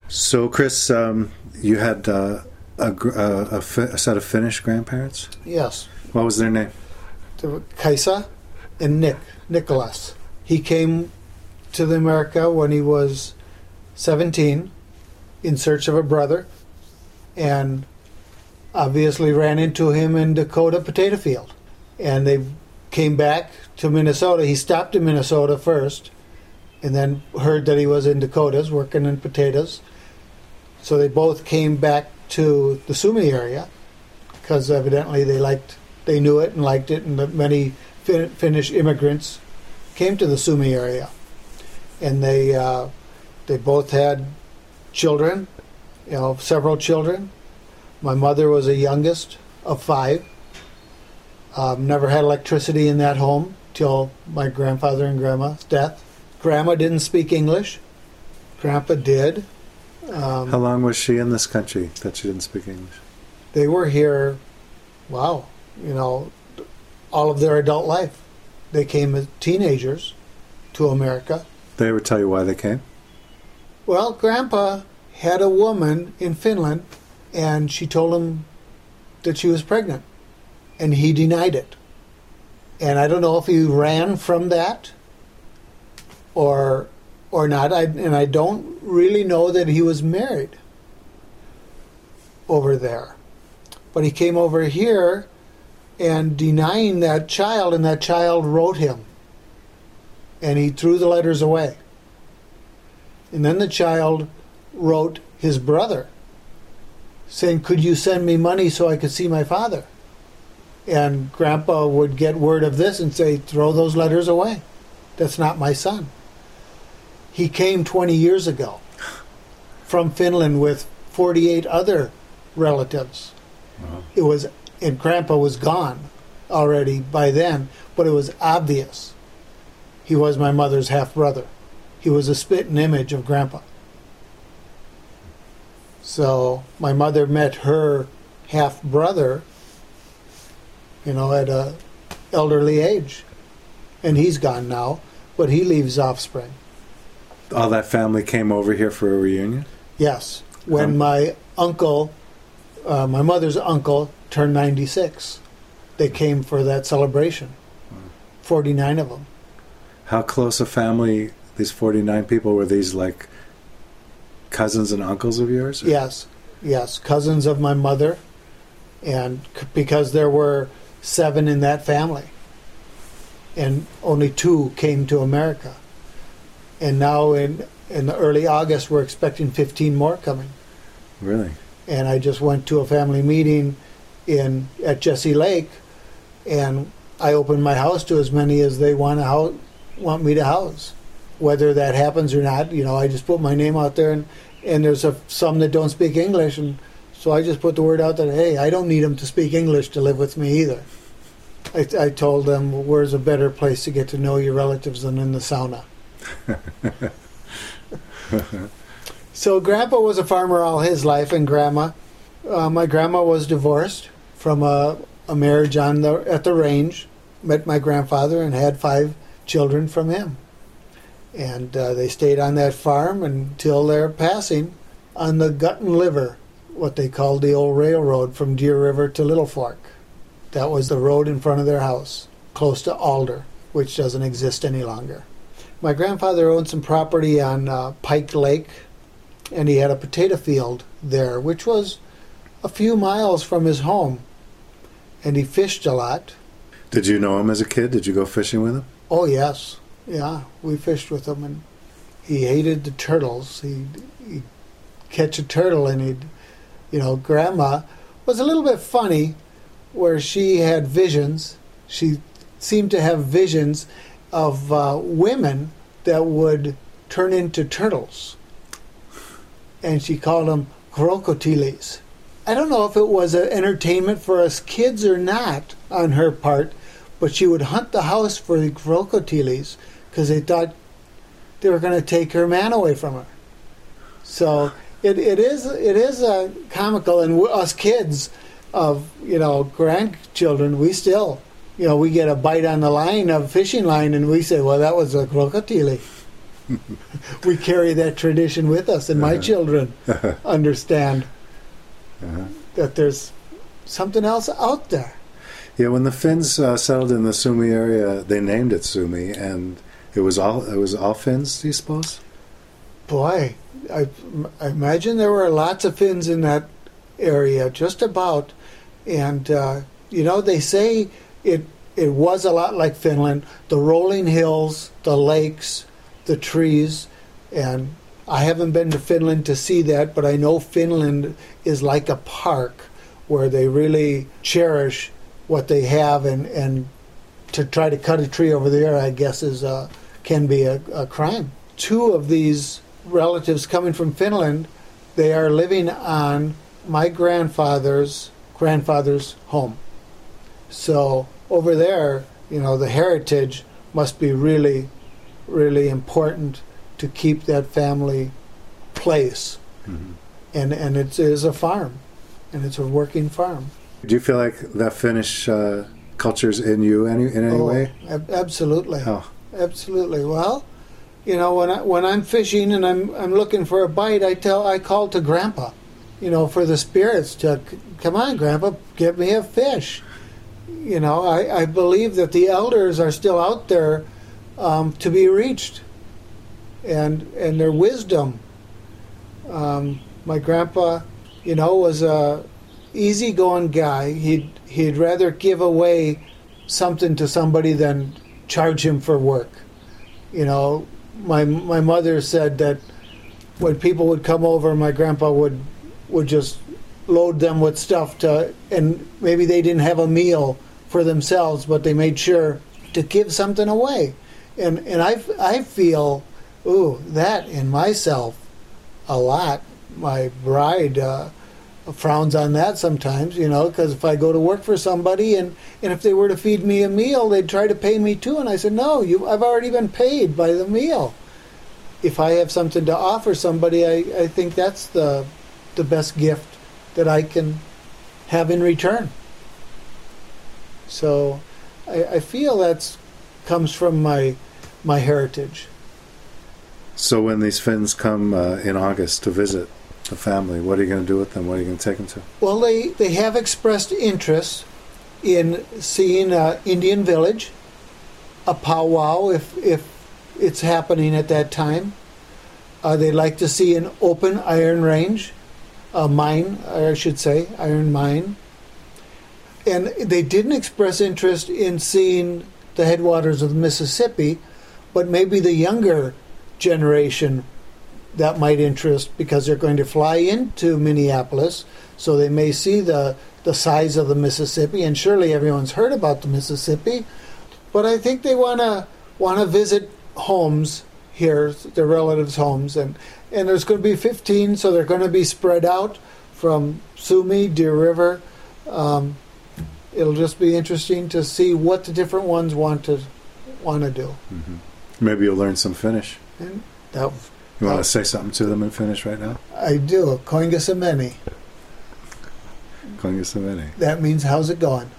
So, Chris, you had a set of Finnish grandparents? Yes. What was their name? Kaisa and Nicholas. He came to America when he was 17 in search of a brother, and obviously ran into him in Dakota potato field. And they came back to Minnesota. He stopped in Minnesota first, and then heard that he was in Dakotas working in potatoes. So they both came back to the Sumi area because evidently they knew it and liked it, and that many Finnish immigrants came to the Sumi area. And they both had children, several children. My mother was the youngest of 5. Never had electricity in that home till my grandfather and grandma's death. Grandma didn't speak English. Grandpa did. How long was she in this country that she didn't speak English? They were here, all of their adult life. They came as teenagers to America. They ever tell you why they came? Well, Grandpa had a woman in Finland, and she told him that she was pregnant, and he denied it. And I don't know if he ran from that or not. I don't really know that he was married over there. But he came over here and denying that child, and that child wrote him. And he threw the letters away. And then the child wrote his brother saying, "Could you send me money so I could see my father?" And Grandpa would get word of this and say, "Throw those letters away. That's not my son." He came 20 years ago from Finland with 48 other relatives. Wow. And Grandpa was gone already by then, but it was obvious he was my mother's half-brother. He was a spitting image of Grandpa. So my mother met her half-brother, at a elderly age. And he's gone now, but he leaves offspring. All that family came over here for a reunion? Yes. When my uncle, my mother's uncle, turned 96, they came for that celebration. 49 of them. How close a family, these 49 people, were these like cousins and uncles of yours? Or? Yes, cousins of my mother, and because there were 7 in that family, and only 2 came to America. And now in the early August, we're expecting 15 more coming. Really? And I just went to a family meeting at Jesse Lake, and I opened my house to as many as they want me to house. Whether that happens or not, I just put my name out there, and there's some that don't speak English, and so I just put the word out that, hey, I don't need them to speak English to live with me either. I told them, where's a better place to get to know your relatives than in the sauna? So Grandpa was a farmer all his life, and Grandma. My grandma was divorced from a marriage at the range, met my grandfather, and had 5 children from him. And they stayed on that farm until their passing on the Gut and Liver, what they called the old railroad from Deer River to Little Fork. That was the road in front of their house, close to Alder, which doesn't exist any longer. My grandfather owned some property on Pike Lake, and he had a potato field there, which was a few miles from his home. And he fished a lot. Did you know him as a kid? Did you go fishing with him? Oh, yes. Yeah, we fished with him, and he hated the turtles. He'd catch a turtle, and Grandma was a little bit funny, where she had visions. She seemed to have visions of women that would turn into turtles. And she called them krokotilis. I don't know if it was an entertainment for us kids or not on her part, but she would hunt the house for the krokotilis because they thought they were going to take her man away from her. So it is comical, and us kids of grandchildren, we still we get a bite on the line of fishing line, and we say, well, that was a crocodile. we carry that tradition with us, and my children understand that there's something else out there. Yeah, when the Finns settled in the Suomi area, they named it Suomi, and it was all Finns, do you suppose? Boy, I imagine there were lots of Finns in that area, just about. And, they say it was a lot like Finland. The rolling hills, the lakes, the trees. And I haven't been to Finland to see that, but I know Finland is like a park where they really cherish what they have. And to try to cut a tree over there, I guess, can be a crime. Two of these relatives coming from Finland, they are living on my grandfather's home. So over there, the heritage must be really, really important to keep that family place. Mm-hmm. And it is a farm, and it's a working farm. Do you feel like that Finnish culture's in you in any way? Absolutely. Oh. Absolutely. Well, when I'm fishing and I'm looking for a bite, I call to Grandpa, for the spirits to come on, Grandpa, get me a fish. I believe that the elders are still out there to be reached, and their wisdom. My grandpa, was a easygoing guy. He'd rather give away something to somebody than charge him for work. My mother said that when people would come over, my grandpa would just load them with stuff and maybe they didn't have a meal for themselves, but they made sure to give something away. And I feel that in myself a lot. My bride frowns on that sometimes, because if I go to work for somebody and if they were to feed me a meal, they'd try to pay me too. And I said, no, I've already been paid by the meal. If I have something to offer somebody, I think that's the best gift that I can have in return. So I feel that comes from my heritage. So when these Finns come in August to visit the family, what are you going to do with them? What are you going to take them to? Well, they have expressed interest in seeing an Indian village, a powwow if it's happening at that time. They'd like to see an open iron range, a mine, I should say, iron mine. And they didn't express interest in seeing the headwaters of the Mississippi, but maybe the younger generation that might interest, because they're going to fly into Minneapolis, so they may see the size of the Mississippi, and surely everyone's heard about the Mississippi. But I think they want to visit homes here, their relatives' homes, and there's going to be 15, so they're going to be spread out from Suomi, Deer River. It'll just be interesting to see what the different ones want to do. Mm-hmm. Maybe you'll learn some Finnish. And you want to say something to them in Finnish right now? I do. Kuinka se meni. Kuinka se meni. That means, how's it going?